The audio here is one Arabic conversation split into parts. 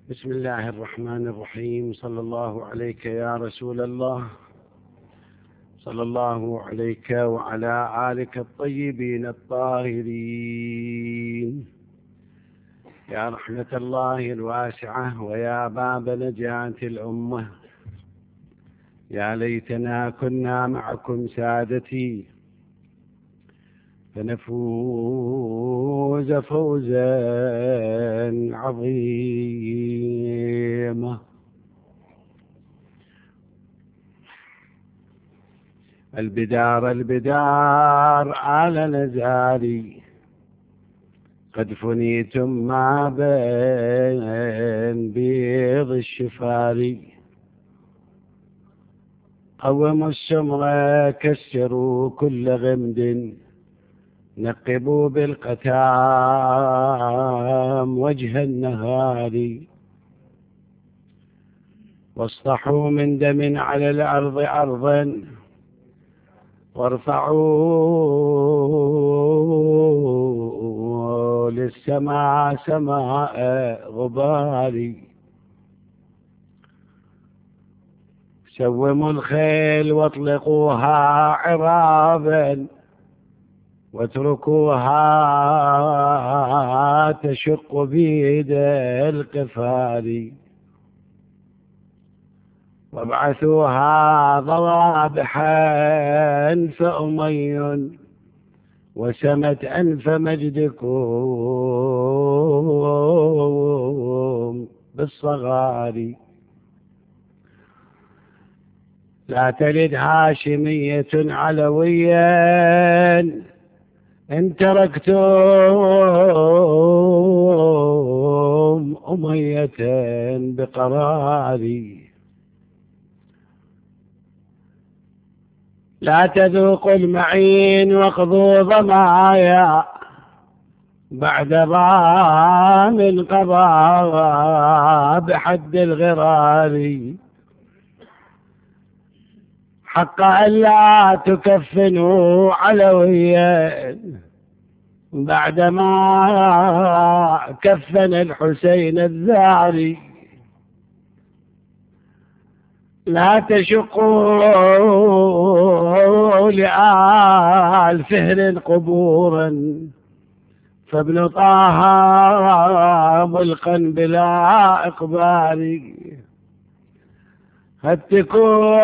بسم الله الرحمن الرحيم. صلى الله عليك يا رسول الله، صلى الله عليك وعلى آلك الطيبين الطاهرين. يا رحمة الله الواسعة ويا باب نجاة الأمة، يا ليتنا كنا معكم سادتي فنفوز فوزا عظيما. البدار البدار آل نزاري، قد فنيتم ما بين بيض الشفاري. قوموا السمر كسروا كل غمد، نقبوا بالقتام وجه النهار. واصطحوا من دم على الأرض أرضا، وارفعوا للسماء سماء غبار. سوموا الخيل واطلقوها عرابا، واتركوها تشق بيد القفار. وابعثوها ضوابحا فأمي، وسمت أنف مجدكم بالصغار. لا تلد هاشمية علويا إن تركتم أمية بقراري. لا تذوقوا المعين واقضوا ظمايا، بعد ضام القضاء بحد الغرار. حق ألا تكفنوا علويا بعدما كفن الحسين الذاري. لا تشقوا لآل فهر قبورا، فابن طه ملقا بلا إقبال. هتكوا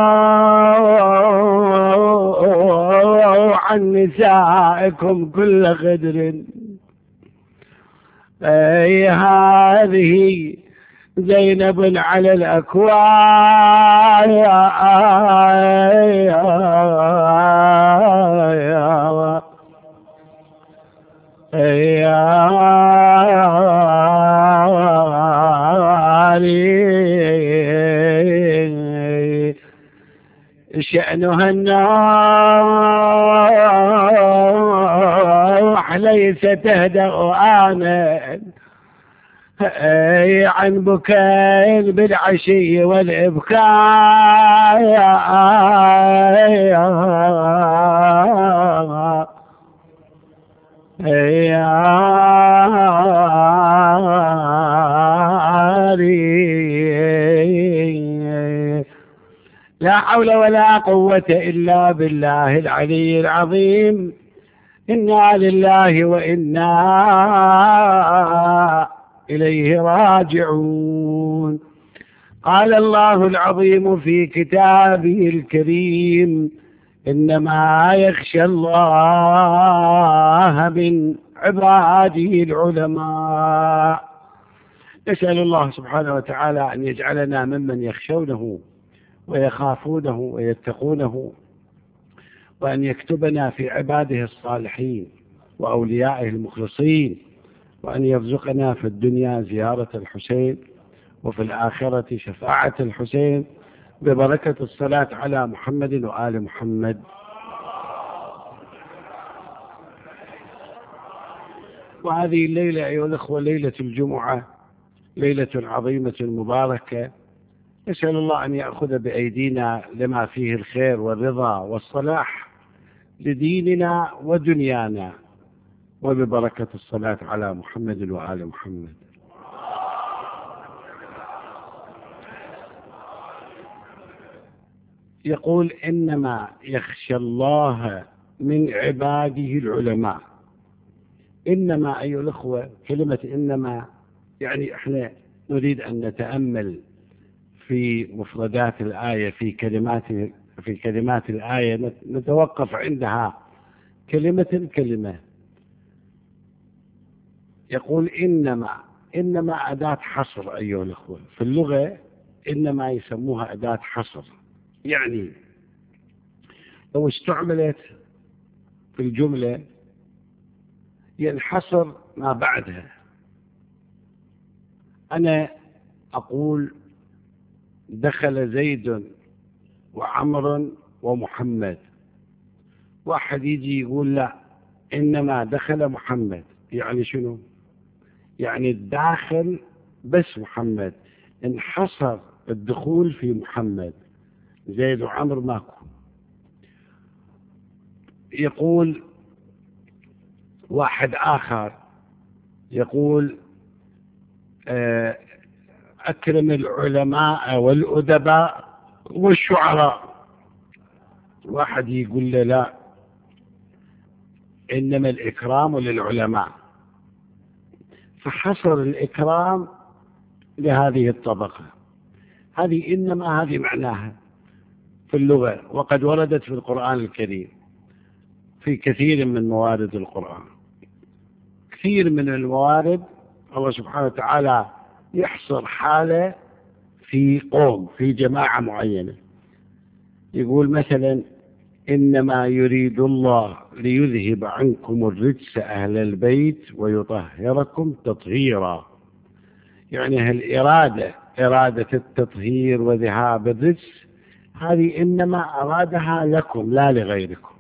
عن نسائكم كل غدر، أي هذه زينب على الأكوان. شأنها النوح ليس تهدأ آنا، عن بكاء بالعشي والإبكاء. لا حول ولا قوة إلا بالله العلي العظيم. إنا لله وإنا إليه راجعون. قال الله العظيم في كتابه الكريم: إنما يخشى الله من عباده العلماء. نسأل الله سبحانه وتعالى أن يجعلنا ممن يخشونه ويخافونه ويتقونه، وأن يكتبنا في عباده الصالحين وأوليائه المخلصين، وأن يرزقنا في الدنيا زيارة الحسين، وفي الآخرة شفاعة الحسين، ببركة الصلاة على محمد وآل محمد. وهذه الليلة أيها الأخوة ليلة الجمعة، ليلة عظيمة مباركة. نسأل الله أن يأخذ بأيدينا لما فيه الخير والرضا والصلاح لديننا ودنيانا، وببركة الصلاة على محمد وآل محمد. يقول إنما يخشى الله من عباده العلماء. إنما أيها الأخوة، كلمة إنما يعني إحنا نريد أن نتأمل في مفردات الآية، في كلمات الآية، نتوقف عندها كلمة كلمة. يقول إنما أداة حصر أيها الأخوة. في اللغة إنما يسموها أداة حصر، يعني لو استعملت في الجملة ينحصر ما بعدها. أنا أقول دخل زيد وعمر ومحمد، واحد يجي يقول لا إنما دخل محمد، يعني شنو؟ يعني الداخل بس محمد، انحصر الدخول في محمد، زيد وعمر ماكو. يقول واحد آخر يقول أكرم العلماء والأدباء والشعراء، واحد يقول له لا إنما الإكرام للعلماء، فحصر الإكرام لهذه الطبقة. هذه إنما هذه معناها في اللغة، وقد وردت في القرآن الكريم في كثير من موارد القرآن. كثير من الموارد الله سبحانه وتعالى يحصر حالة في قوم، في جماعة معينة. يقول مثلا إنما يريد الله ليذهب عنكم الرجس أهل البيت ويطهركم تطهيرا، يعني إرادة التطهير وذهاب الرجس، هذه إنما أرادها لكم لا لغيركم.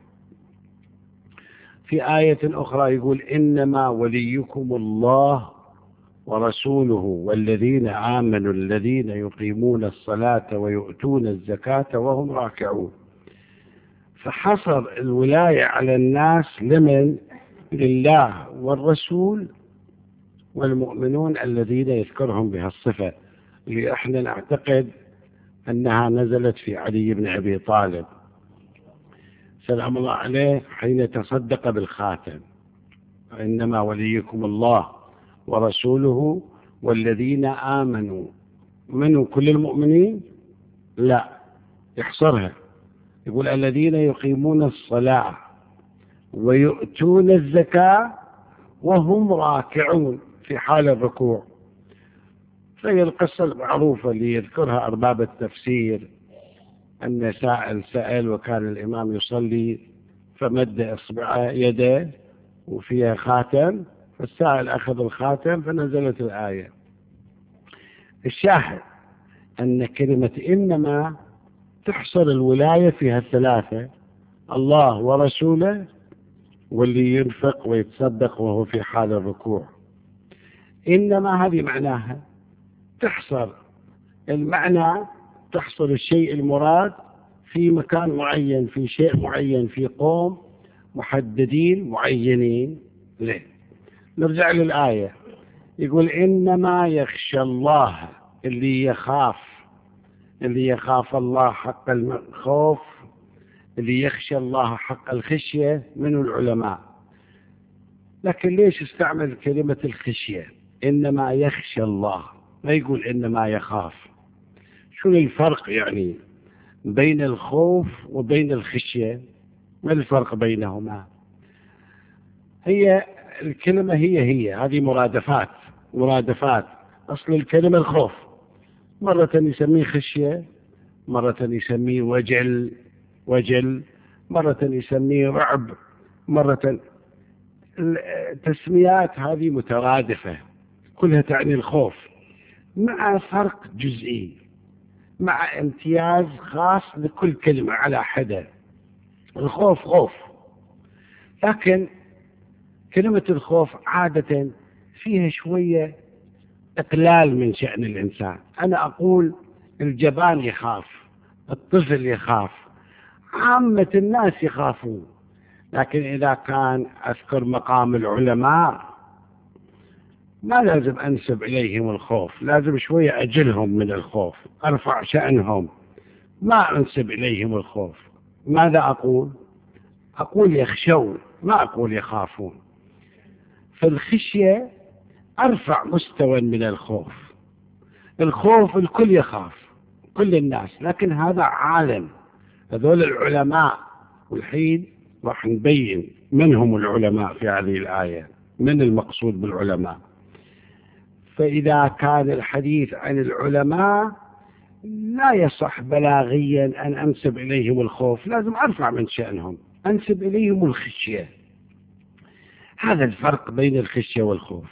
في آية أخرى يقول إنما وليكم الله ورسوله والذين آمنوا الذين يقيمون الصلاة ويؤتون الزكاة وهم راكعون. فحصر الولاية على الناس لمن؟ لله والرسول والمؤمنون الذين يذكرهم بها الصفة، اللي احنا نعتقد أنها نزلت في علي بن أبي طالب سلام الله عليه حين تصدق بالخاتم. إنما وليكم الله ورسوله والذين آمنوا، منهم كل المؤمنين؟ لا، يحصرها، يقول الذين يقيمون الصلاة ويؤتون الزكاة وهم راكعون، في حال الركوع. فهي القصة المعروفة اللي يذكرها أرباب التفسير، أن سائل سأل وكان الإمام يصلي فمد إصبع يده وفيها خاتم، فالسائل أخذ الخاتم فنزلت الآية. الشاهد أن كلمة إنما تحصر الولاية فيها الثلاثة، الله ورسوله واللي ينفق ويتصدق وهو في حال الركوع. إنما هذه معناها تحصر المعنى، تحصر الشيء المراد في مكان معين، في شيء معين، في قوم محددين معينين. ليه؟ نرجع للآية. يقول إنما يخشى الله، اللي يخاف الله حق الخوف، اللي يخشى الله حق الخشية من العلماء. لكن ليش استعمل كلمة الخشية؟ إنما يخشى الله، ما يقول إنما يخاف. شو الفرق يعني بين الخوف وبين الخشية؟ ما الفرق بينهما؟ هي الكلمة هي هذه مرادفات. أصل الكلمة الخوف، مرة يسميه خشية، مرة يسميه وجل، مرة يسميه رعب، مرة. التسميات هذه مترادفة كلها تعني الخوف، مع فرق جزئي، مع امتياز خاص لكل كلمة على حدة. الخوف خوف، لكن كلمة الخوف عادة فيها شوية إقلال من شأن الإنسان. أنا أقول الجبان يخاف، الطفل يخاف، عامة الناس يخافون. لكن إذا كان أذكر مقام العلماء ما لازم أنسب إليهم الخوف، لازم شوية أجلهم من الخوف، أرفع شأنهم، ما أنسب إليهم الخوف. ماذا أقول؟ أقول يخشون، ما أقول يخافون. فالخشية أرفع مستوى من الخوف. الخوف الكل يخاف، كل الناس، لكن هذا عالم، هذول العلماء. والحين راح نبين من هم العلماء في هذه الآية، من المقصود بالعلماء. فإذا كان الحديث عن العلماء لا يصح بلاغيا أن أنسب إليهم الخوف، لازم أرفع من شأنهم، أنسب إليهم الخشية. هذا الفرق بين الخشية والخوف.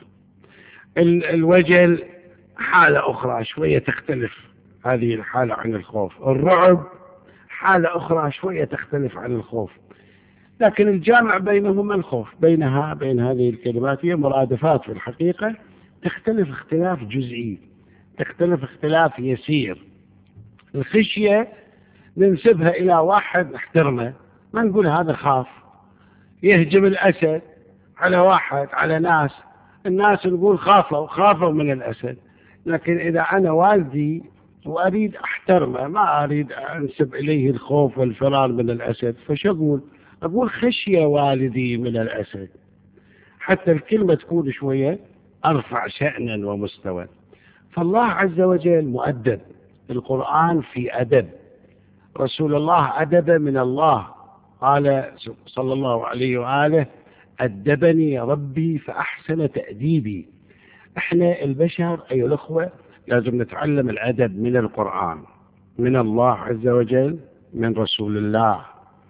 الوجل حالة أخرى شوية تختلف هذه الحالة عن الخوف. الرعب حالة أخرى شوية تختلف عن الخوف، لكن الجامع بينهما الخوف. بين هذه الكلمات هي مرادفات في الحقيقة، تختلف اختلاف جزئي، تختلف اختلاف يسير. الخشية ننسبها إلى واحد نحترمه، ما نقول هذا خاف. يهجم الأسد على واحد، على ناس، الناس نقول خافوا من الأسد. لكن إذا أنا والدي وأريد أحترمه، ما أريد أنسب إليه الخوف والفرار من الأسد، فشو أقول خشية والدي من الأسد، حتى الكلمة تكون شوية أرفع شأنا ومستوى. فالله عز وجل مؤدب، القرآن في أدب، رسول الله أدب من الله، قال صلى الله عليه وآله: أدبني ربي فأحسن تأديبي. احنا البشر أيها الأخوة لازم نتعلم الأدب من القرآن، من الله عز وجل، من رسول الله،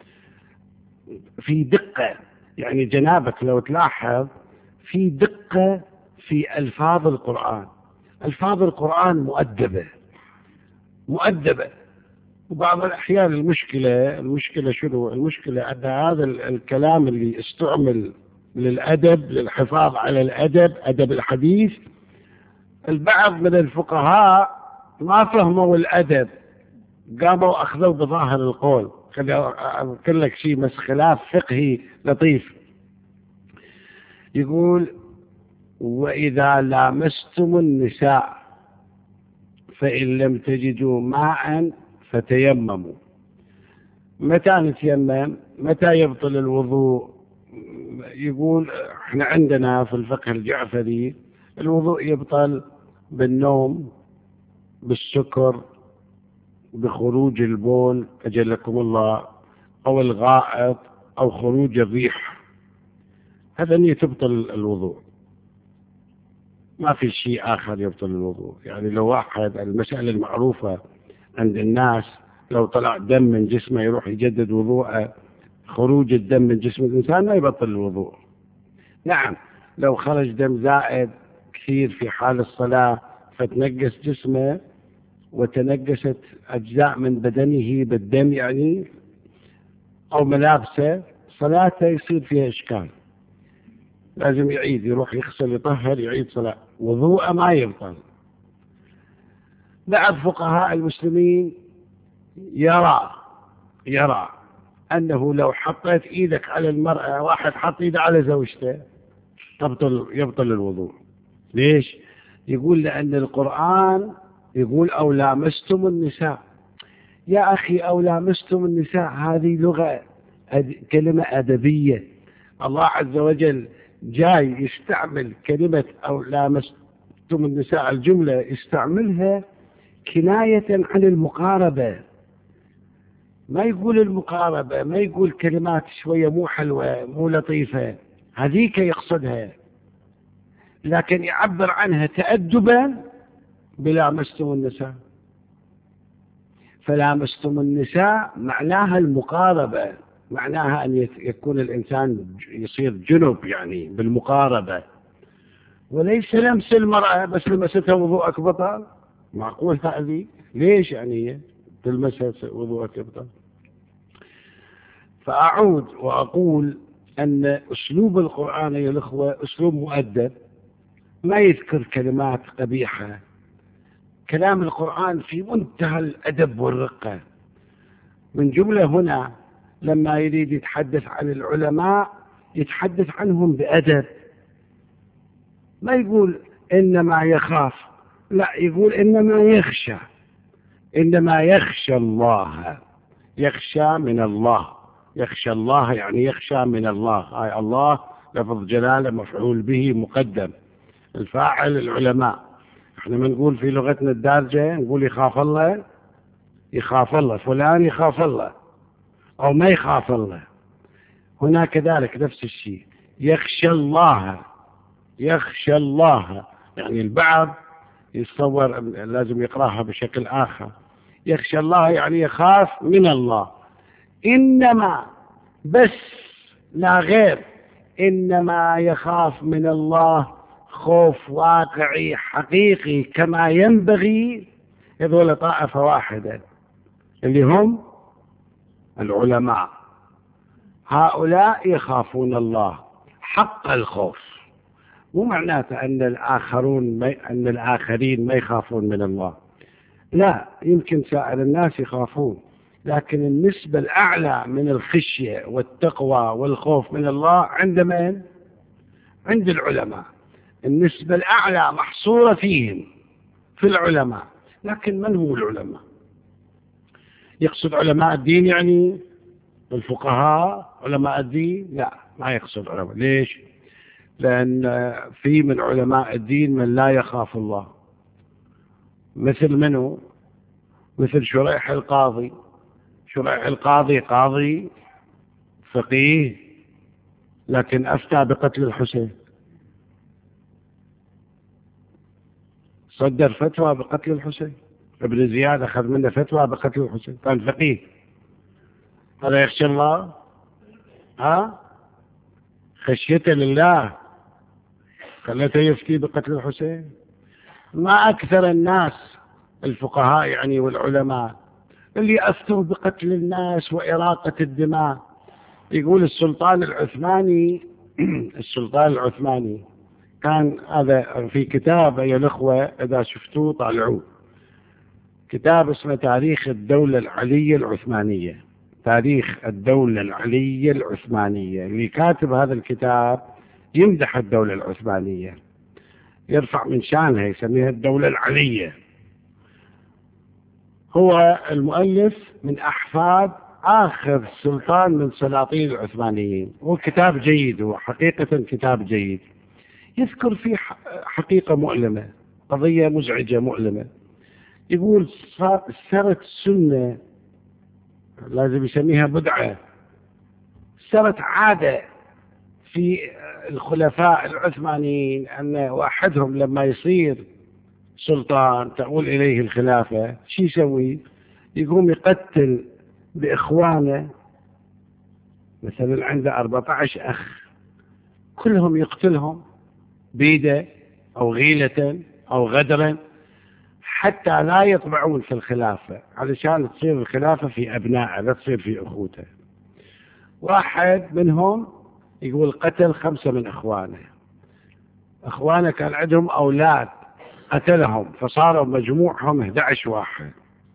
في دقة. يعني جنابك لو تلاحظ في دقة في ألفاظ القرآن. ألفاظ القرآن مؤدبة. وبعض الأحيان المشكلة شنو؟ المشكلة أن هذا الكلام اللي استعمل للأدب، للحفاظ على الأدب، أدب الحديث، البعض من الفقهاء ما فهموا الأدب، قاموا أخذوا بظاهر القول. خلي أذكر لك شيء بس خلاف فقهي لطيف. يقول: وإذا لامستم النساء فإن لم تجدوا ماء فتيمموا. متى نتيمم؟ متى يبطل الوضوء؟ يقول احنا عندنا في الفقه الجعفري الوضوء يبطل بالنوم، بالسكر، بخروج البول أجلكم الله، أو الغائط، أو خروج الريح. هذا اللي تبطل الوضوء، ما في شيء آخر يبطل الوضوء. يعني لو واحد، المسألة المعروفة عند الناس، لو طلع دم من جسمه يروح يجدد وضوءه، خروج الدم من جسم الإنسان ما يبطل الوضوء. نعم، لو خرج دم زائد كثير في حال الصلاة فتنقص جسمه وتنقصت أجزاء من بدنه بالدم يعني، أو ملابسه، صلاته يصير فيها إشكال، لازم يعيد، يروح يغسل يطهر يعيد صلاة، وضوءه ما يبطل. بعض فقهاء المسلمين يرى أنه لو حطيت إيدك على المرأة، واحد حط إيده على زوجته، يبطل الوضوء. ليش؟ يقول لأن القرآن يقول: أو لامستم النساء. يا أخي، أو لامستم النساء هذه لغة، كلمة أدبية. الله عز وجل جاي يستعمل كلمة أو لامستم النساء، الجملة يستعملها كناية عن المقاربة. ما يقول المقاربة، ما يقول كلمات شوية مو حلوة مو لطيفة، هذيك يقصدها، لكن يعبر عنها تأدبا بلامستم النساء. فلامستم النساء معناها المقاربة، معناها أن يكون الإنسان يصير جنب يعني بالمقاربة، وليس لمس المرأة بس لمستها وضوءك بطل. معقول هذه؟ ليش يعني تلمسها وضوءك بطل؟ فأعود وأقول أن أسلوب القرآن يا الأخوة أسلوب مؤدب، ما يذكر كلمات قبيحة. كلام القرآن في منتهى الأدب والرقة. من جملة هنا لما يريد يتحدث عن العلماء يتحدث عنهم بأدب، ما يقول إنما يخاف، لا، يقول إنما يخشى. إنما يخشى الله، يخشى من الله، يخشى الله يعني يخشى من الله. هاي الله لفظ جلالة مفعول به مقدم، الفاعل العلماء. احنا بنقول في لغتنا الدارجة نقول يخاف الله، يخاف الله فلان، يخاف الله أو ما يخاف الله. هنا كذلك نفس الشيء، يخشى الله، يخشى الله. يعني البعض يتصور لازم يقراها بشكل آخر، يخشى الله يعني يخاف من الله. إنما بس لا غير، إنما يخاف من الله خوف واقعي حقيقي كما ينبغي. هذول طائفة واحدة اللي هم العلماء، هؤلاء يخافون الله حق الخوف. مو معناته أن الآخرين ما يخافون من الله، لا، يمكن سائر الناس يخافون، لكن النسبة الأعلى من الخشية والتقوى والخوف من الله عند من؟ عند العلماء. النسبة الأعلى محصورة فيهم، في العلماء. لكن من هم العلماء؟ يقصد علماء الدين يعني الفقهاء علماء الدين؟ لا، ما يقصد علماء. ليش؟ لأن في من علماء الدين من لا يخاف الله، مثل منه؟ مثل شريح القاضي. شريح القاضي قاضي فقيه، لكن أفتى بقتل الحسين، صدر فتوى بقتل الحسين. ابن زياد أخذ منه فتوى بقتل الحسين، كان فقيه. هذا يخشى الله؟ خشيته لله خلته يفتي بقتل الحسين؟ ما أكثر الناس الفقهاء يعني والعلماء اللي أفتوا بقتل الناس وإراقة الدماء. يقول السلطان العثماني السلطان العثماني كان هذا في كتاب يا الأخوة إذا شفتوه طالعوه، كتاب اسمه تاريخ الدولة العلية العثمانية. تاريخ الدولة العلية العثمانية. اللي كاتب هذا الكتاب يمدح الدولة العثمانية، يرفع من شانها، يسميها الدولة العلية. هو المؤلف من أحفاد آخر سلطان من سلاطين العثمانيين. هو كتاب جيد، هو حقيقة كتاب جيد. يذكر فيه حقيقة مؤلمة، قضية مزعجة مؤلمة. يقول صارت السنة، لازم يسميها بدعة، صارت عادة في الخلفاء العثمانيين أن واحدهم لما يصير سلطان تؤول إليه الخلافة شو يسوي؟ يقوم يقتل بإخوانه. مثلا عنده 14 أخ، كلهم يقتلهم بيده أو غيلة أو غدرا حتى لا يطمعون في الخلافة، علشان تصير الخلافة في أبنائه لا تصير في أخوته. واحد منهم يقول قتل 5 من إخوانه. إخوانه كان عندهم أولاد قتلهم، فصاروا مجموعهم 11 واحد.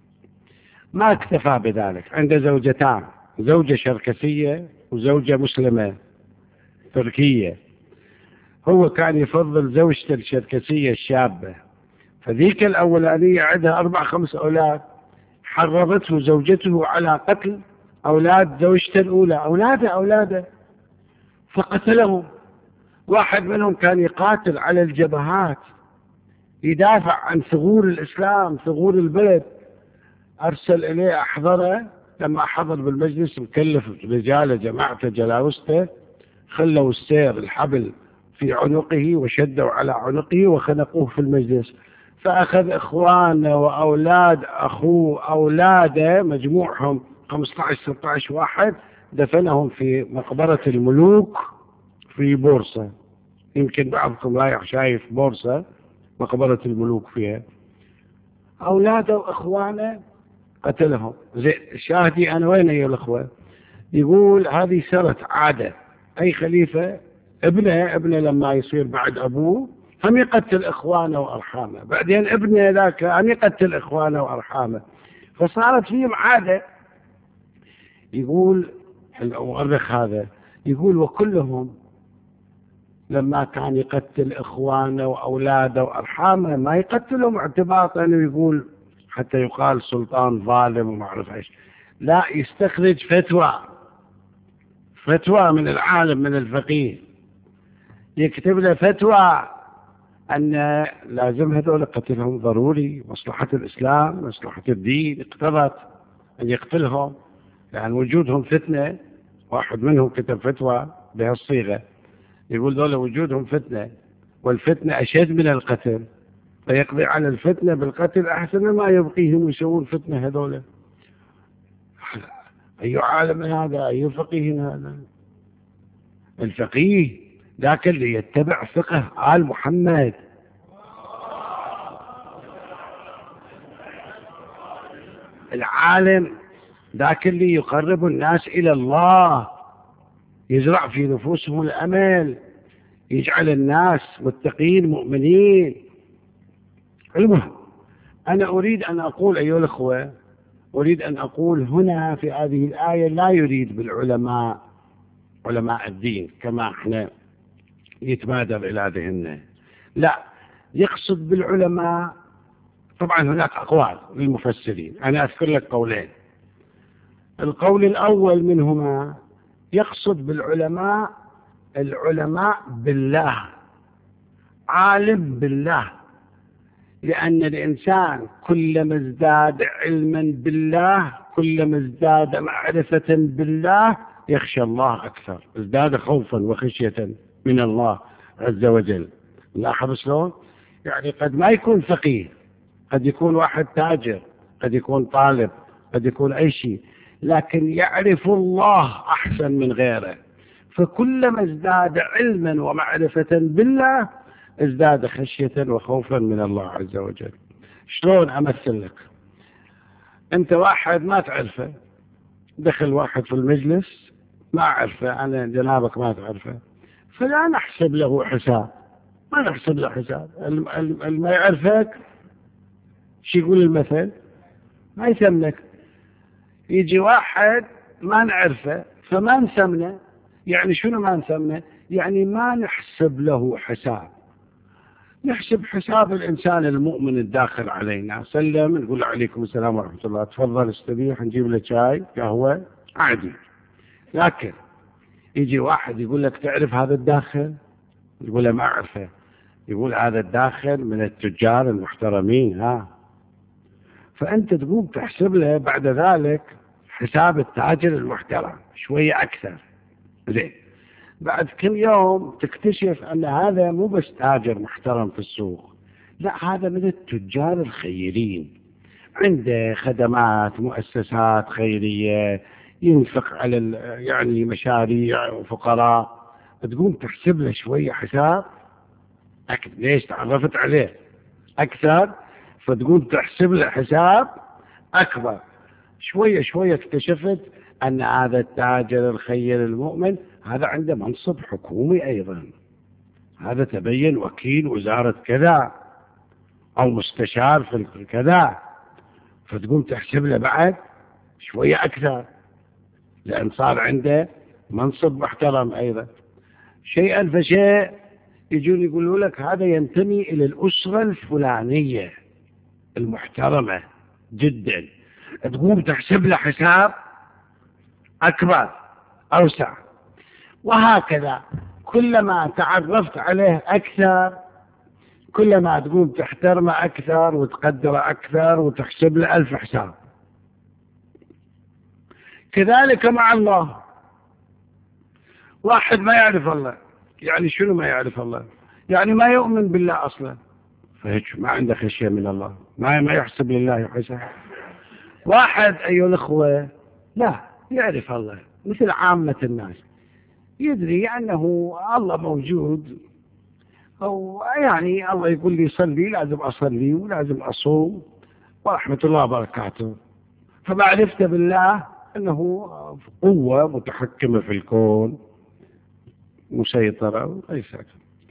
ما اكتفى بذلك، عنده زوجتان، زوجة شركسية وزوجة مسلمة تركية. هو كان يفضل زوجته الشركسية الشابة، فذيك الأولانية عندها 4-5 أولاد، حرضته زوجته على قتل أولاد زوجته الأولى، أولاده فقتلهم. واحد منهم كان يقاتل على الجبهات يدافع عن ثغور الإسلام، ثغور البلد. أرسل إليه أحضره، لما حضر بالمجلس مكلف رجاله جماعته جلاوسته، خلوا السير الحبل في عنقه وشدوا على عنقه وخنقوه في المجلس. فأخذ إخوانه وأولاد أخوه أولاده مجموعهم 15-16 واحد، دفنهم في مقبرة الملوك في بورصة. يمكن بعضكم رايح شايف بورصة، مقبرة الملوك فيها. أولاده وإخوانه قتلهم. شاهدي أنا وين يا الأخوة؟ يقول هذه صارت عادة، أي خليفة ابنه لما يصير بعد أبوه هم يقتل إخوانه وأرحامه، بعدين ابنه ذاك هم يقتل إخوانه وأرحامه، فصارت فيهم عادة. يقول المؤرخ هذا، يقول وكلهم لما كان يقتل إخوانه وأولاده وأرحامه ما يقتلهم اعتباطا، ويقول حتى يقال سلطان ظالم وما أعرف إيش. لا، يستخرج فتوى من العالم، من الفقيه، يكتب له فتوى أن لازم هذول قتلهم ضروري، مصلحة الإسلام مصلحة الدين اقتضت أن يقتلهم، لأن وجودهم فتنة. واحد منهم كتب فتوى بهالصيغة، يقول دول وجودهم فتنة، والفتنة أشد من القتل، فيقضي على الفتنة بالقتل أحسن ما يبقيهم ويسوون فتنة هذول. أي عالم هذا؟ أي فقيه هذا؟ الفقيه ذاك اللي يتبع فقه آل محمد. العالم ذاك اللي يقرب الناس إلى الله، يزرع في نفوسهم الأمل، يجعل الناس متقين مؤمنين. المهم، أنا أريد أن أقول أيها الأخوة، أريد أن أقول هنا في هذه الآية لا يريد بالعلماء علماء الدين كما احنا يتبادر إلى ذهننا، لا، يقصد بالعلماء. طبعا هناك أقوال للمفسرين، أنا أذكر لك قولين. القول الأول منهما يقصد بالعلماء العلماء بالله، عالم بالله، لأن الإنسان كلما ازداد علما بالله كلما ازداد معرفة بالله يخشى الله أكثر، ازداد خوفا وخشية من الله عز وجل. لاحظ شلون؟ يعني قد ما يكون فقيه، قد يكون واحد تاجر، قد يكون طالب، قد يكون أي شيء، لكن يعرف الله أحسن من غيره، فكلما ازداد علما ومعرفة بالله ازداد خشية وخوفا من الله عز وجل. شلون أمثل لك؟ أنت واحد ما تعرفه، دخل واحد في المجلس ما أعرفه، أنا جنابك ما تعرفه، فلا نحسب له حساب، ما نحسب له حساب. ما يعرفك شو يقول المثل؟ ما يسمنك. يجي واحد ما نعرفه فما نسمنه. يعني شنو ما نسمنه؟ يعني ما نحسب له حساب، نحسب حساب الإنسان المؤمن الداخل علينا. سلم، نقول عليكم السلام ورحمة الله، تفضل استريح، نجيب لك شاي قهوة عادي. لكن يجي واحد يقول لك تعرف هذا الداخل؟ يقول له ما أعرفه. يقول هذا الداخل من التجار المحترمين، ها، فأنت تقوم تحسب له بعد ذلك حساب التاجر المحترم شوية أكثر. زين، بعد كم يوم تكتشف أن هذا مو بس تاجر محترم في السوق، لا، هذا من التجار الخيرين، عنده خدمات، مؤسسات خيرية، ينفق على يعني مشاريع وفقراء. تقوم تحسب له شوية حساب أكثر. ليش؟ تعرفت عليه أكثر، فتقوم تحسب له حساب أكبر. شوية شوية اكتشفت أن هذا التاجر الخير المؤمن هذا عنده منصب حكومي أيضا، هذا تبين وكيل وزارة كذا أو مستشار في كذا، فتقوم تحسب له بعد شوية أكثر، لأن صار عنده منصب محترم أيضا. شيئا فشيء يجون يقولوا لك هذا ينتمي إلى الأسرة الفلانية المحترمة جدا، تقوم تحسب له حساب أكبر أوسع. وهكذا كلما تعرفت عليه أكثر كلما تقوم تحترمه أكثر وتقدره أكثر وتحسب له 1000 حساب. كذلك مع الله، واحد ما يعرف الله. يعني شنو ما يعرف الله؟ يعني ما يؤمن بالله أصلا، فهيك ما عنده خشية من الله، ما يحسب لله حساب. واحد أيها الأخوة لا يعرف الله مثل عامة الناس، يدري أنه الله موجود، أو يعني الله يقول لي صلي لازم أصلي ولازم أصوم ورحمة الله وبركاته، فمعرفته بالله أنه قوة متحكمة في الكون مسيطرة وليس أكثر.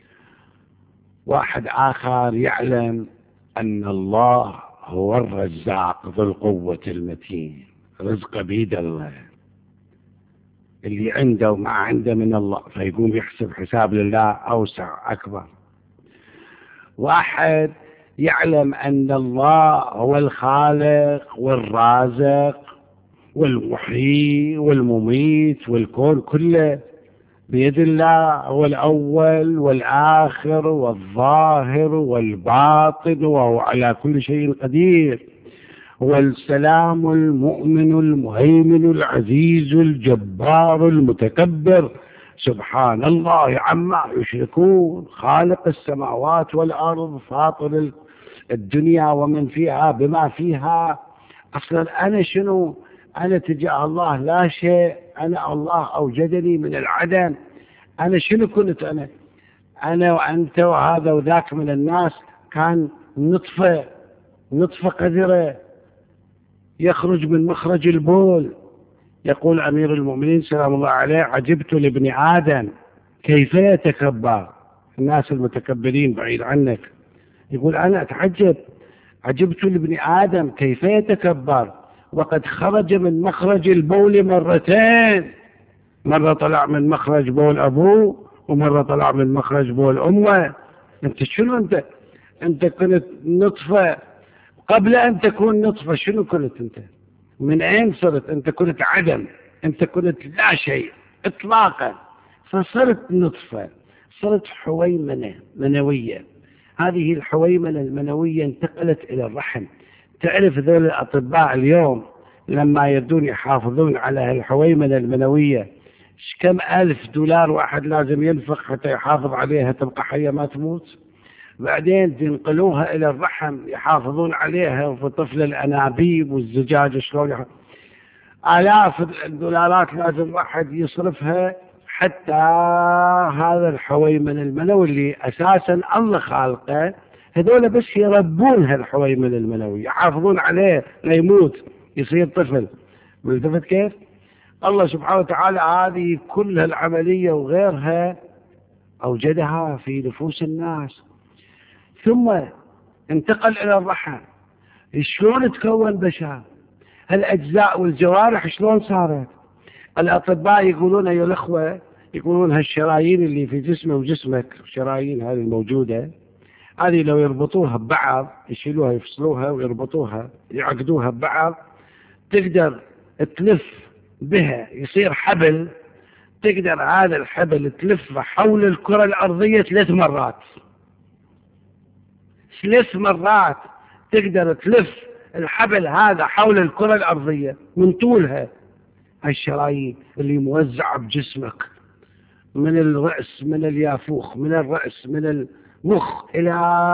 واحد آخر يعلم أن الله هو الرزاق ذو القوة المتين، رزق بيد الله، اللي عنده وما عنده من الله، فيقوم يحسب حساب لله أوسع أكبر. واحد يعلم أن الله هو الخالق والرازق والمحيي والمميت، والكون كله بيد الله، هو الأول والآخر والظاهر والباطن، وهو على كل شيء قدير. هو السلام المؤمن المهيمن العزيز الجبار المتكبر، سبحان الله عما يشركون، خالق السماوات والأرض، فاطر الدنيا ومن فيها بما فيها. أصلا أنا شنو؟ أنا تجاه الله لا شيء، أنا الله أوجدني من العدم. أنا شنو كنت؟ أنا وأنت وهذا وذاك من الناس كان نطفة قذرة يخرج من مخرج البول. يقول أمير المؤمنين سلام الله عليه: عجبت لابن آدم كيف يتكبر. الناس المتكبرين بعيد عنك، يقول أنا أتعجب، عجبت لابن آدم كيف يتكبر وقد خرج من مخرج البول مرتين، مرة طلع من مخرج بول أبوه ومرة طلع من مخرج بول أمه. أنت شنو؟ أنت كنت نطفة قبل أن تكون نطفة. شنو كنت أنت؟ من أين صرت؟ أنت كنت عدم، أنت كنت لا شيء إطلاقا، فصرت نطفة، صرت حويمنة منوية. هذه الحويمنة المنوية انتقلت إلى الرحم. تعرف ذول الأطباء اليوم لما يردون يحافظون على الحويمنة المنوية كم $1000 واحد لازم ينفق حتى يحافظ عليها تبقى حية ما تموت؟ بعدين تنقلوها إلى الرحم يحافظون عليها، وفي طفل الأنابيب والزجاج شلون آلاف $. لازم واحد يصرفها حتى هذا الحويمن المنوي اللي أساسا الله خالقه، هذول بس يربون هالحويمن المنوي، يحافظون عليه لا يموت يصير طفل. ملتفت كيف؟ الله سبحانه وتعالى هذه كل العملية وغيرها أوجدها في نفوس الناس، ثم انتقل إلى الرحم. شلون تكون بشر؟ هالأجزاء والجوارح شلون صارت؟ الأطباء يقولون يا الأخوة، يقولون هالشرايين اللي في جسمه وجسمك، الشرايين هذه الموجودة، هذه لو يربطوها ببعض، يشيلوها يفصلوها ويربطوها يعقدوها ببعض، تقدر تلف بها، يصير حبل، تقدر هذا الحبل تلفه حول الكرة الأرضية 3 مرات. 3 مرات تقدر تلف الحبل هذا حول الكرة الأرضية من طولها. الشرايين اللي موزعة بجسمك من الرأس، من اليافوخ، من الرأس، من المخ إلى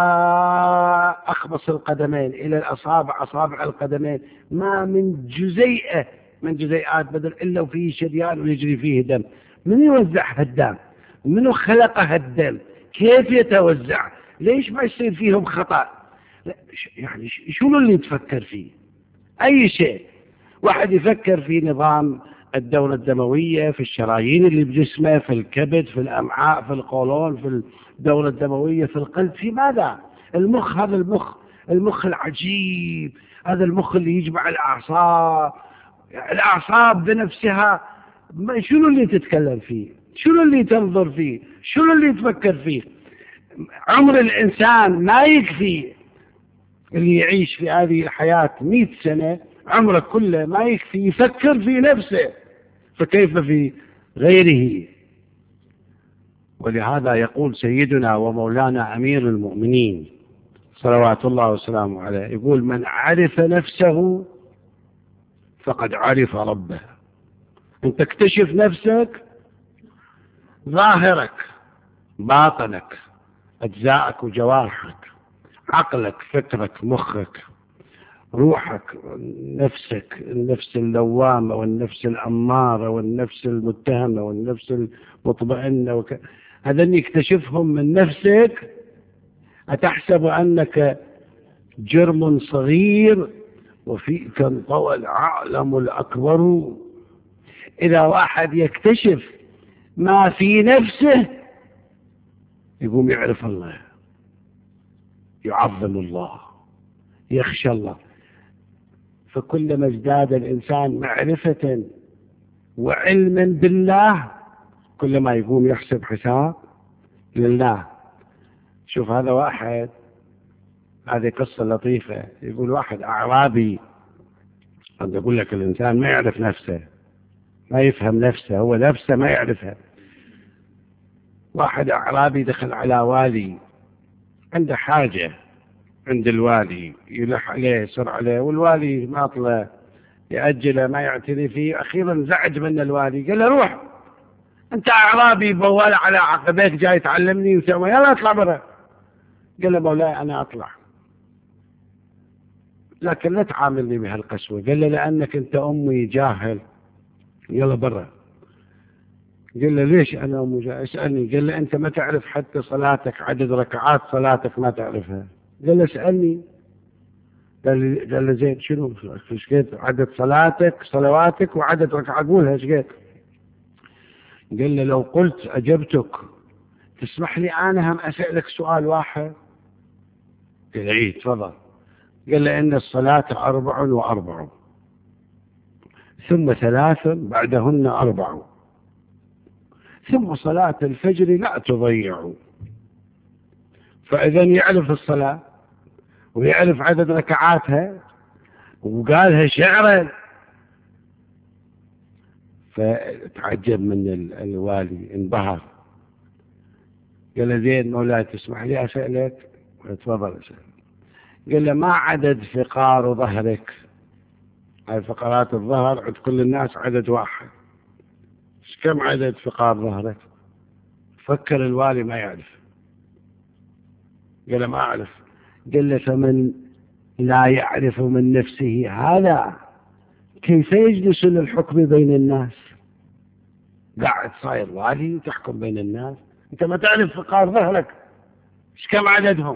أخمص القدمين، إلى الأصابع، أصابع القدمين، ما من جزيئة من جزيئات بدن إلا وفيه شريان ويجري فيه دم. من يوزع هالدم؟ منو خلق هالدم؟ كيف يتوزع؟ ليش ما يصير فيهم خطأ؟ يعني شنو اللي تفكر فيه؟ أي شيء. واحد يفكر في نظام الدورة الدموية، في الشرايين اللي بجسمه، في الكبد، في الأمعاء، في القولون، في الدورة الدموية، في القلب، في ماذا؟ المخ، هذا المخ العجيب، هذا المخ اللي يجمع الأعصاب بنفسها. شنو اللي تتكلم فيه؟ شنو اللي تنظر فيه؟ شنو اللي تفكر فيه؟ عمر الإنسان ما يكفي، اللي يعيش في هذه الحياة 100 سنة عمره كله ما يكفي يفكر في نفسه، فكيف في غيره؟ ولهذا يقول سيدنا ومولانا أمير المؤمنين صلوات الله وسلامه عليه، يقول: من عرف نفسه فقد عرف ربه. انت اكتشف نفسك، ظاهرك، باطنك، أجزائك وجوارحك، عقلك، فكرك، مخك، روحك، نفسك، النفس اللوامة والنفس الأمارة والنفس المتهمة والنفس المطمئنة هذا اكتشفهم من نفسك. أتحسب أنك جرم صغير وفيك انطوى العالم الأكبر؟ إذا واحد يكتشف ما في نفسه يقوم يعرف الله، يعظم الله، يخشى الله. فكلما ازداد الإنسان معرفة وعلما بالله كلما يقوم يحسب حساب لله. شوف هذا واحد هذه قصة لطيفة. يقول واحد أعرابي، قد يقول لك الإنسان ما يعرف نفسه، ما يفهم نفسه، هو نفسه ما يعرفها. واحد أعرابي دخل على والي، عنده حاجة عند الوالي، يلح عليه يسر عليه، والوالي ماطله يأجله ما يعتني فيه. أخيرا زعج من الوالي، قال له روح أنت أعرابي بوال على عقبيك جاي تعلمني وسوي، يلا اطلع برا. قال له مولاي أنا أطلع لكن لا تعاملني بهالقسوة. قال له لأنك أنت أمي جاهل، يلا برا. قال له ليش أنا أمي جاهل؟ اسألني. قال له أنت ما تعرف حتى صلاتك، عدد ركعات صلاتك ما تعرفها. قال له اسألني. قال له زين شنو ايش قد عدد صلواتك وعدد ركعات، قولها ايش قد. قال له لو قلت أجبتك تسمح لي أنا هم أسألك سؤال واحد؟ قال له إيه تفضل. قال له إن الصلاة 4 ثم 3 بعدهن 4 ثم صلاة الفجر لا تضيع. فإذا يعرف الصلاة ويعرف عدد ركعاتها وقالها شعرا. فتعجب من الوالي، انبهر. قال له زين مولاي تسمح لي أسألك؟ تفضل أسأل. قال له ما عدد فقار ظهرك؟ هاي فقرات الظهر عند كل الناس عدد واحد، كم عدد فقار ظهرك؟ فكر الوالي ما يعرف. قال له ما أعرف. قال له فمن لا يعرف من نفسه هذا كيف يجلس للحكم بين الناس؟ قاعد صاير والي وتحكم بين الناس، انت ما تعرف فقار ظهرك ايش كم عددهم.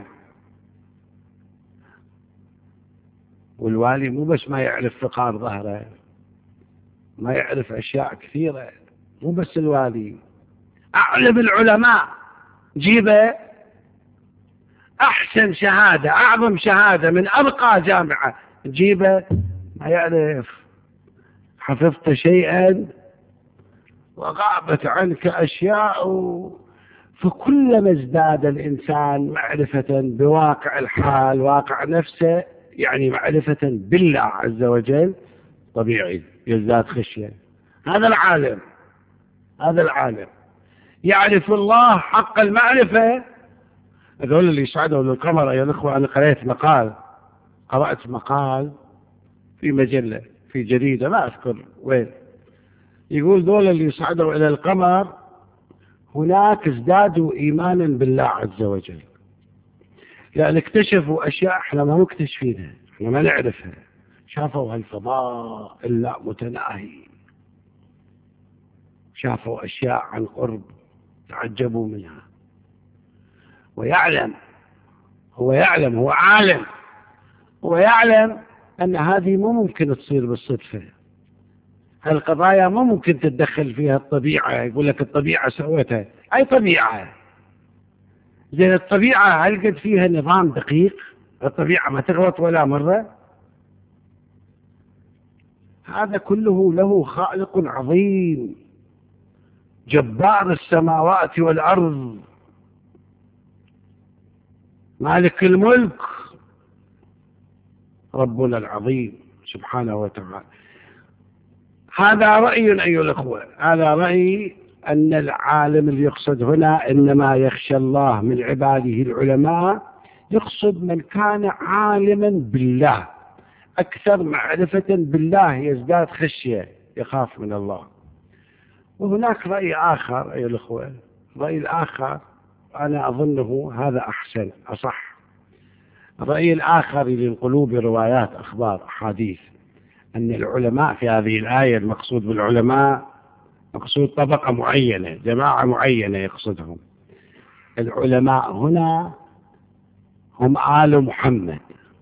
والوالي مو بس ما يعرف فقار ظهره، ما يعرف اشياء كثيرة. مو بس الوالي، اعلم العلماء جيبه احسن شهادة، اعظم شهادة من ارقى جامعة جيبه ما يعرف. حفظت شيئا وغابت عنك أشياء. فكلما ازداد الإنسان معرفة بواقع الحال، واقع نفسه، يعني معرفة بالله عز وجل، طبيعي يزداد خشية. هذا العالم، هذا العالم يعرف الله حق المعرفة. هذول اللي يصعدوا للقمر يا الأخوة. أنا قرأت مقال في مجلة في جريدة ما أذكر وين، يقول دول اللي يصعدوا إلى القمر هناك ازدادوا إيمانا بالله عز وجل، لأن اكتشفوا أشياء احنا ما مكتشفينها، احنا ما نعرفها. شافوا هالفضاء اللا متناهي، شافوا أشياء عن قرب تعجبوا منها. ويعلم هو عالم، هو يعلم أن هذه مو ممكن تصير بالصدفة. هالقضايا مو ممكن تتدخل فيها الطبيعة. يقول لك الطبيعة سوتها، أي طبيعة؟ زين الطبيعة هل قد فيها نظام دقيق؟ الطبيعة ما تغلط ولا مرة. هذا كله له خالق عظيم جبار السماوات والأرض مالك الملك ربنا العظيم سبحانه وتعالى. هذا رأي أيها الأخوة، هذا رأي أن العالم اللي يقصد هنا إنما يخشى الله من عباده العلماء، يقصد من كان عالما بالله أكثر معرفة بالله يزداد خشية، يخاف من الله. وهناك رأي آخر أيها الأخوة، الرأي الآخر أنا أظنه هذا أحسن أصح. الرأي الآخر اللي ينقلوه بروايات أخبار أحاديث أن العلماء في هذه الآية، المقصود بالعلماء مقصود طبقة معينة، جماعة معينة يقصدهم. العلماء هنا هم آل محمد،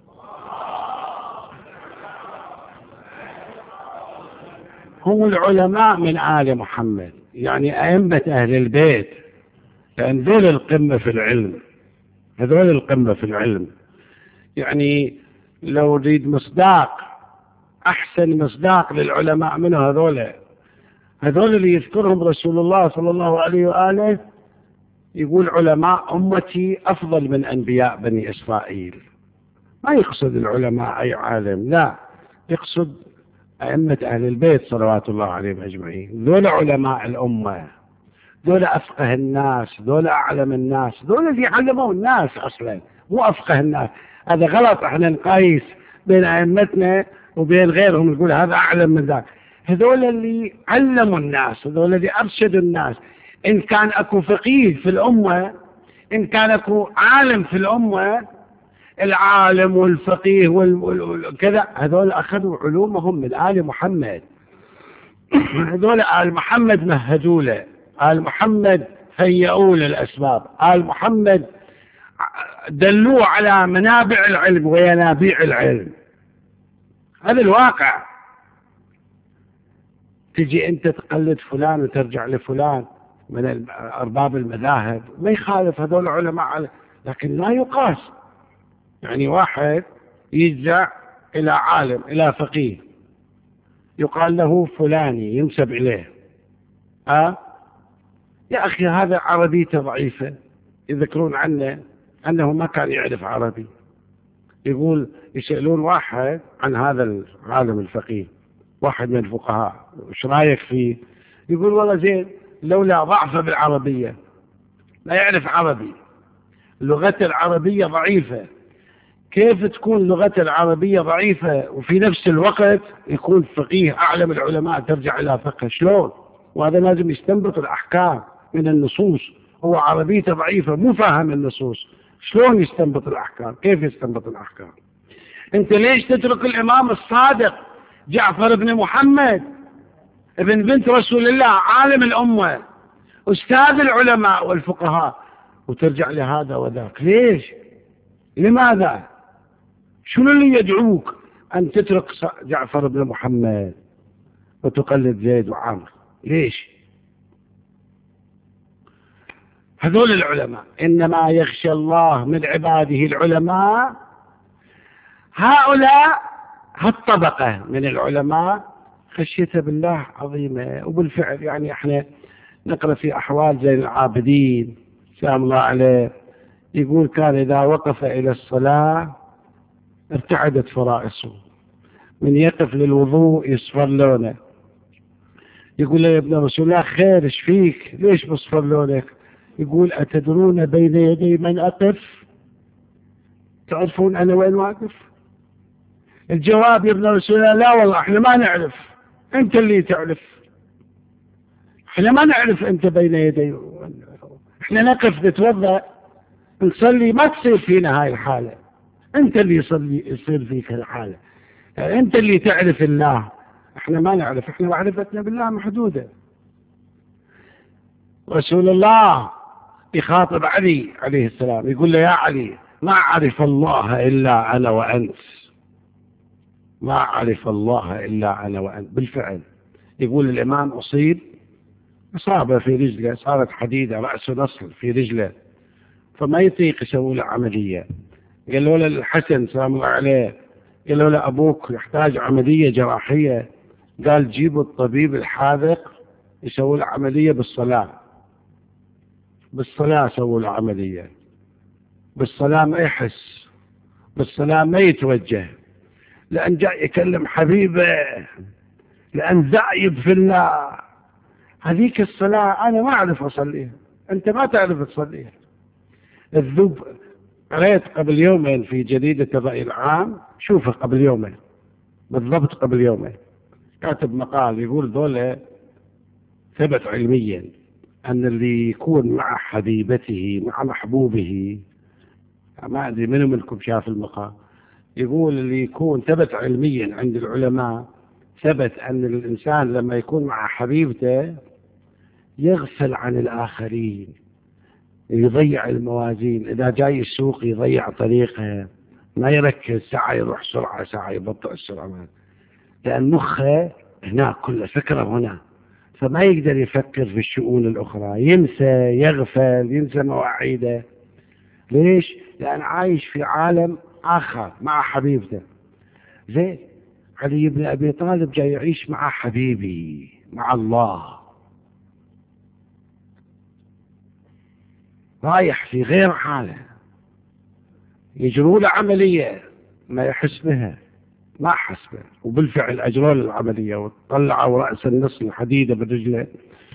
هم العلماء من آل محمد، يعني أئمة أهل البيت، لأن ذول القمة في العلم، هذول القمة في العلم. يعني لو نريد مصداق، أحسن مصداق للعلماء منه هذول اللي يذكرهم رسول الله صلى الله عليه وآله، يقول علماء أمتي أفضل من أنبياء بني إسرائيل. ما يقصد العلماء أي عالم، لا، يقصد أئمة أهل البيت صلوات الله عليهم أجمعين. ذول علماء الأمة، ذول أفقه الناس، ذول أعلم الناس، ذول اللي علموا الناس أصلا، مو أفقه الناس. هذا غلط، احنا نقايس بين أئمتنا وبين غيرهم نقول هذا أعلم من ذاك. هذول اللي علموا الناس، هذول اللي أرشدوا الناس. إن كان أكو فقيه في الأمة، إن كان أكو عالم في الأمة، العالم والفقيه وكذا، هذول أخذوا علومهم من آل محمد. هذول آل محمد مهدوا له، آل محمد هيئوا له الأسباب، آل محمد دلوا على منابع العلم وينابيع العلم. هذا الواقع. تجي أنت تقلد فلان وترجع لفلان من أرباب المذاهب، ما يخالف، هذول علماء، لكن لا يقاس. يعني واحد يجزع إلى عالم، إلى فقيه، يقال له فلاني، ينسب إليه. يا أخي هذا عربيته ضعيفة. يذكرون عنه أنه ما كان يعرف عربي. يقول يسألون واحد عن هذا العالم الفقيه، واحد من الفقهاء، وش رايك فيه؟ يقول والله زين، لولا ضعفه بالعربية، لا يعرف عربي، لغته العربية ضعيفة. كيف تكون لغته العربية ضعيفة وفي نفس الوقت يكون فقيه أعلم العلماء ترجع إلى فقه؟ شلون؟ وهذا لازم يستنبط الأحكام من النصوص. هو عربيته ضعيفة، مو فاهم النصوص، شلون يستنبط الأحكام؟ كيف يستنبط الأحكام؟ أنت ليش تترك الإمام الصادق جعفر بن محمد ابن بنت رسول الله، عالم الأمة، أستاذ العلماء والفقهاء، وترجع لهذا وذاك؟ ليش؟ لماذا؟ شنو اللي يدعوك أن تترك جعفر بن محمد وتقلد زيد وعمر؟ ليش؟ هذول العلماء، إنما يخشى الله من عباده العلماء. هؤلاء هالطبقة من العلماء خشية بالله عظيمة. وبالفعل يعني احنا نقرأ في أحوال زين العابدين سلام الله عليه، يقول كان إذا وقف إلى الصلاة ارتعدت فرائصه، من يقف للوضوء يصفر لونه. يقول له يا ابن رسول الله خير، ايش فيك؟ ليش مصفر لونك؟ يقول أتدرون بين يدي من أقف؟ تعرفون أنا وين واقف؟ الجواب يا ابن رسول الله لا والله احنا ما نعرف، انت اللي تعرف. احنا ما نعرف انت بين يدي، احنا نقف نتوضا نصلي، ما تصير فينا هاي الحالة. انت اللي يصير فيك الحالة، يعني انت اللي تعرف الله، احنا ما نعرف، احنا معرفتنا بالله محدودة. رسول الله يخاطب علي عليه السلام، يقول له يا علي ما عرف الله إلا أنا وأنت، ما عرف الله إلا أنا وأنت. بالفعل يقول الإمام أصيب إصابة في رجله، صارت حديدة، رأسه نصل في رجله، فما يطيق يسوي له عملية. قالوا له الحسن سلام الله عليه، قالوا له أبوك يحتاج عملية جراحية، قال جيبوا الطبيب الحاذق يسوي له عملية بالصلاة. بالصلاة سووا له عملية، بالصلاة ما يحس، بالصلاة ما يتوجه، لأن جاء يكلم حبيبه، لأن زايد في الله. هذيك الصلاة أنا ما أعرف أصليها، أنت ما تعرف تصليها. الذوب قريت قبل يومين في جريدة الرأي العام، شوفه قبل يومين بالضبط، قبل يومين كاتب مقال يقول دولة ثبت علميا أن اللي يكون مع حبيبته مع محبوبه، ما أدري منو منكم شاف المقال، يقول اللي يكون ثبت علميا عند العلماء، ثبت أن الإنسان لما يكون مع حبيبته يغفل عن الآخرين، يضيع الموازين، إذا جاي السوق يضيع طريقه، ما يركز، ساعة يروح سرعة، ساعة يبطئ السرعة، لأن مخه هناك، كل فكرة هنا، فما يقدر يفكر في الشؤون الأخرى، ينسى، يغفل، ينسى مواعيده. ليش؟ لأن عايش في عالم آخر مع حبيبته. زين علي بن أبي طالب جاي يعيش مع حبيبي، مع الله، رايح في غير حاله، يجروا له عملية ما يحس بها، ما حس بها. وبالفعل أجروا العملية وطلعوا رأس النص الحديدة برجله،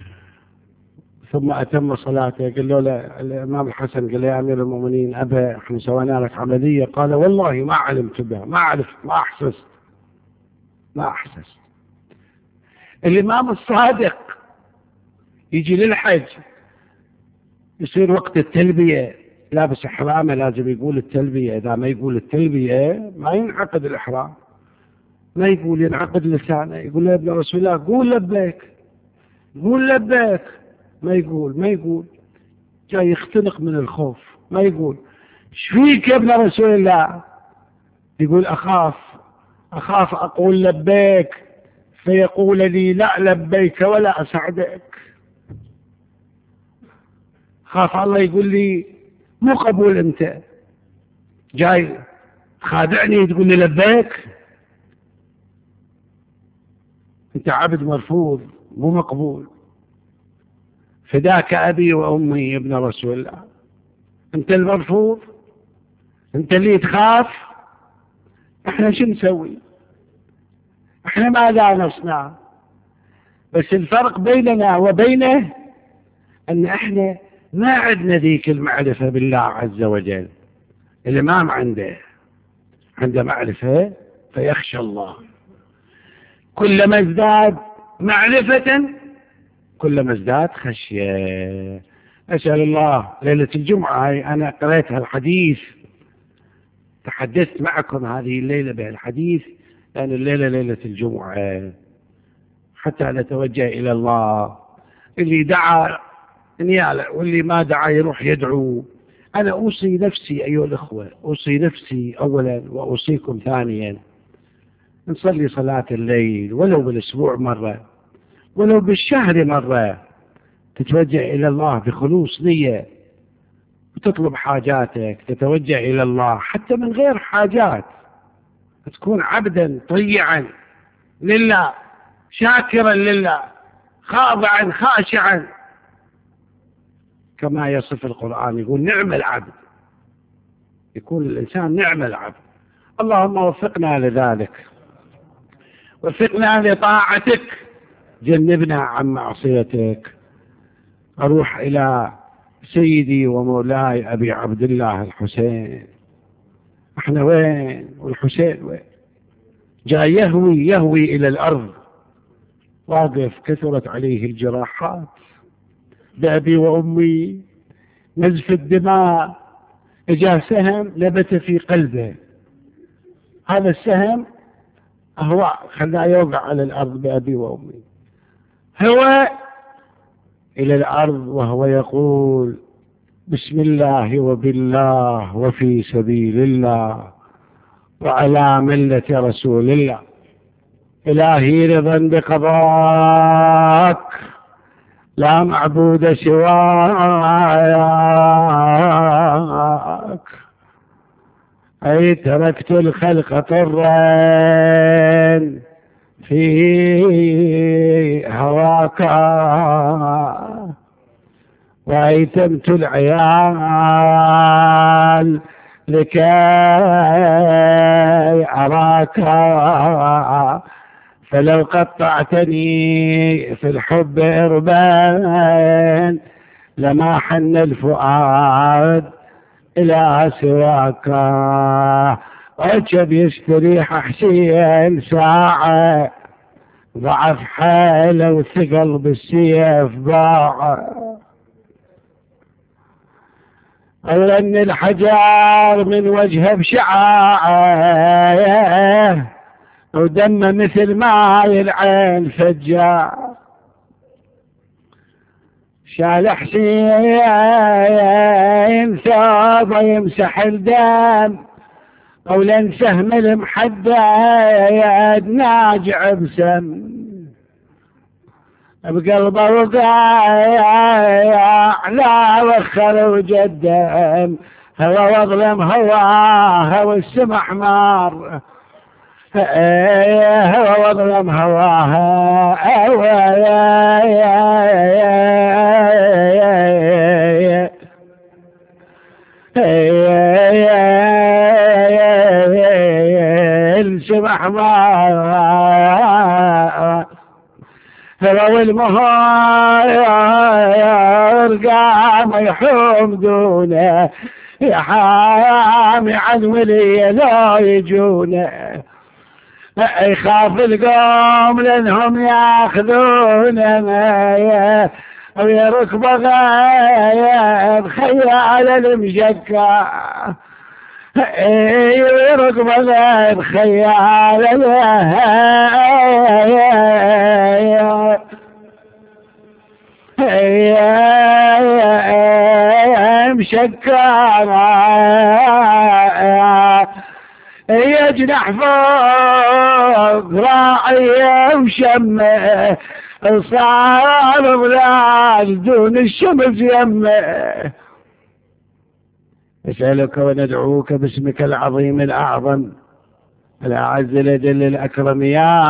ثم أتم صلاته. قال له الإمام الحسن، قال له يا أمير المؤمنين أبا احنا سوينا لك عملية. قال والله ما علمت بها، ما عرفت، ما أحسست. الإمام الصادق يجي للحج، يصير وقت التلبية لابس إحرامه، لازم يقول التلبية. إذا ما يقول التلبية ما ينعقد الإحرام، ما يقول، ينعقد لسانه. يقول له يا ابن رسول الله قول لبيك، قول لبيك. ما يقول جاي يختنق من الخوف، ما يقول. ايش فيك يا ابن رسول الله؟ يقول أخاف أقول لبيك فيقول لي لا لبيك ولا أساعدك، خاف الله يقول لي مو قبول، أنت جاي خادعني تقول لي لبيك، أنت عبد مرفوض مو مقبول. فداك أبي وأمي يا ابن رسول الله، أنت المرفوض، أنت اللي تخاف. إحنا شو نسوي؟ إحنا ماذا نصنع؟ بس الفرق بيننا وبينه أن إحنا ما عندنا ذيك المعرفة بالله عز وجل. الإمام عنده معرفة فيخشى الله. كلما ازداد معرفة كلما ازداد خشية. أسأل الله ليلة الجمعة هاي أنا قرأت الحديث، تحدثت معكم هذه الليلة بهالحديث، لأن الليلة ليلة الجمعة حتى نتوجه إلى الله. اللي دعا نياله واللي ما دعا يروح يدعو. أنا أوصي نفسي أيها الأخوة، أوصي نفسي أولا وأوصيكم ثانيا، نصلي صلاة الليل ولو بالأسبوع مرة، ولو بالشهر مرة، تتوجه إلى الله بخلوص نية وتطلب حاجاتك، تتوجه إلى الله حتى من غير حاجات، تكون عبدا طيعا لله، شاكرا لله، خاضعا خاشعا، كما يصف القرآن. يقول نعم العبد، يكون الإنسان نعم العبد. اللهم وفقنا لذلك، وفقنا لطاعتك، جنبنا عن معصيتك. أروح إلى سيدي ومولاي أبي عبد الله الحسين. احنا وين والحسين وين؟ جاء يهوي إلى الأرض، واقف كثرت عليه الجراحات بأبي وأمي، نزف الدماء، جاء سهم نبت في قلبه، هذا السهم هو خلاه يوقع على الأرض بأبي وأمي. هو إلى الأرض وهو يقول بسم الله وبالله وفي سبيل الله وعلى ملة رسول الله، إلهي رضا بقضاك لا معبود سواك، أي تركت الخلق طرا في هواك، وأيتمت العيال لكي أراك، فلو قطعتني في الحب إربان لما حن الفؤاد إلى سواك. وجب يستريح حسين ساعة، ضعف حاله وثقل بالسيف ضاع، أولا أن الحجار من وجهه بشعاعه، ودم مثل ماء العين فجاع. شال حسين ثوبه يمسح الدم، أولا سهم المحدد ناجع بسم، بقلبه وقايع لا وخر وجدم، هو واظلم هواه والسما حمار، هو واظلم هواه السبح ما لو المهار قام يحمدونه يا حامي عن ولي لا يجونه يخاف القوم لانهم ياخذونه ويا ركبه غايب خيال المشكى ركبه غايب خيال مشكرة يجنح فوق راعي وشمه صار ظلال دون الشمس يمه نسألك وندعوك باسمك العظيم الأعظم الأعز الأجل الأكرم يا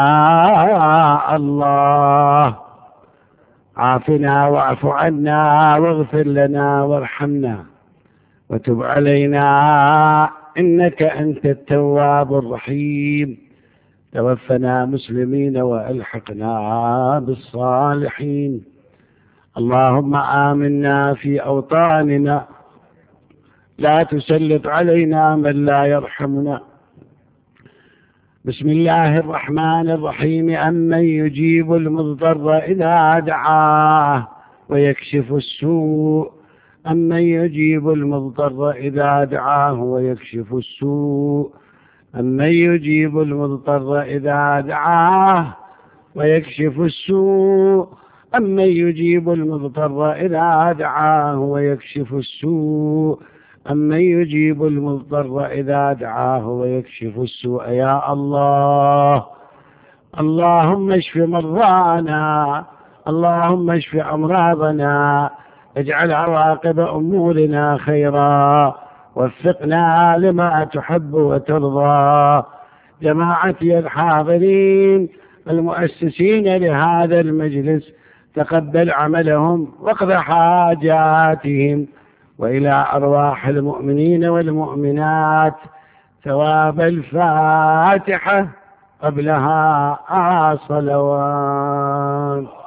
الله عافنا واعف عنا واغفر لنا وارحمنا وتب علينا إنك أنت التواب الرحيم توفنا مسلمين وألحقنا بالصالحين اللهم آمنا في أوطاننا لا تسلط علينا من لا يرحمنا بسم الله الرحمن الرحيم أمن يجيب المضطر إذا دعاه ويكشف السوء أمن يجيب المضطر إذا دعاه ويكشف السوء أمن يجيب المضطر إذا دعاه ويكشف السوء أمن يجيب المضطر إذا دعاه ويكشف السوء أمن يجيب المضطر إذا دعاه ويكشف السوء يا الله اللهم اشف مرضانا اللهم اشف أمراضنا اجعل عواقب أمورنا خيرا وفقنا لما تحب وترضى جماعتي الحاضرين المؤسسين لهذا المجلس تقبل عملهم واقض حاجاتهم وإلى أرواح المؤمنين والمؤمنات ثواب الفاتحة قبلها صلوات